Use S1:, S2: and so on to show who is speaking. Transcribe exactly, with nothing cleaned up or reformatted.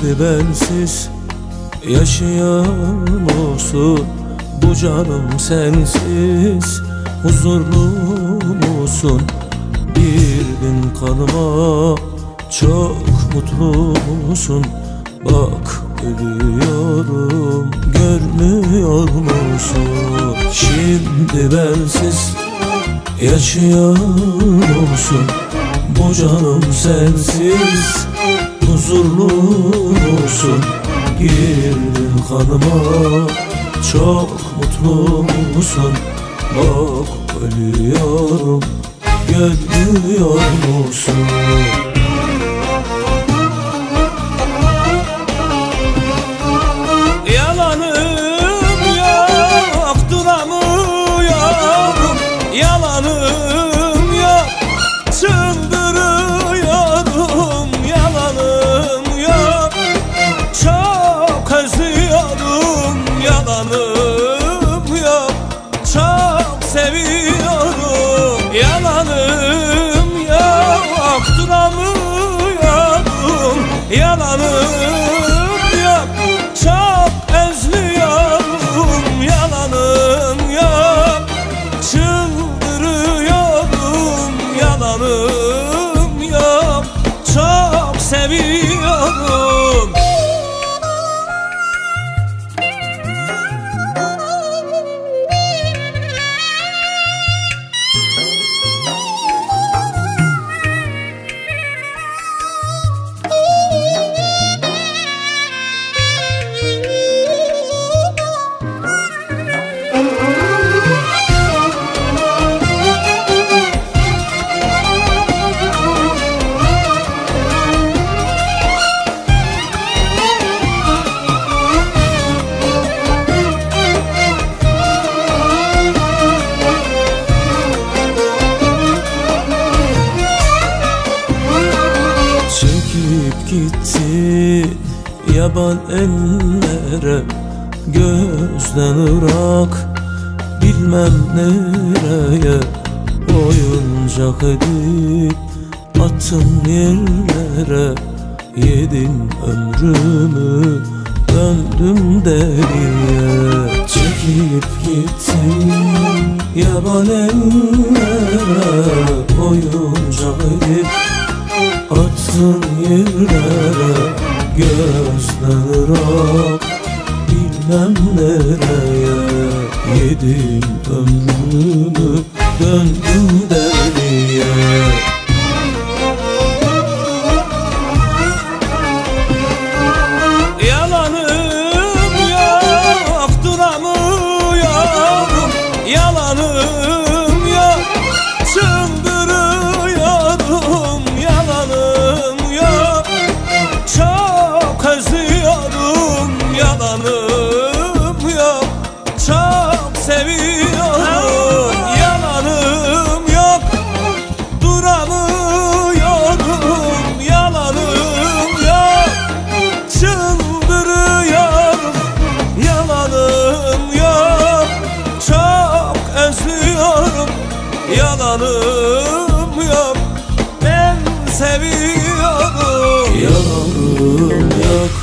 S1: Şimdi bensiz yaşıyor musun? Bu canım sensiz huzurlu musun? Bir gün kanıma çok mutlu musun? Bak ölüyorum, görmüyor musun? Şimdi bensiz yaşıyor musun? Bu canım sensiz huzurlu musun? Girdin kanıma çok mutlu musun? Bak ölüyorum, görmüyor musun?
S2: Yalanım yok, duramıyorum. Yalanım yok, çıldırıyorum. Yalanım yok, çok özlüyorum. Yalanım yok, çok seviyorum. Yalanım yok, duramıyorum. Yalanım yok, çok özlüyorum. Yalanım yok, çıldırıyorum. Yalanım yok, çok seviyorum.
S1: Çekip gittin yaban ellere, gözden ırak bilmem nereye. Oyuncak edip attın yerlere, yedin ömrümü, döndüm deliye. Çekip gittin yaban ellere, oyuncak edip attın yerlere, gözden ırak bilmem nereye. Yedin ömrümü, döndüm deliye.
S2: Yalanım yok, duramıyorum. Yalanım yok, çıldırıyorum. Yalanım yok, çok özlüyorum. Yalanım yok, çok seviyorum. Yalanım yok, duramıyorum. Yalanım yok, çıldırıyorum. Yalanım yok, çok özlüyorum. Yalanım yok, ben seviyorum.
S1: Yalanım yok,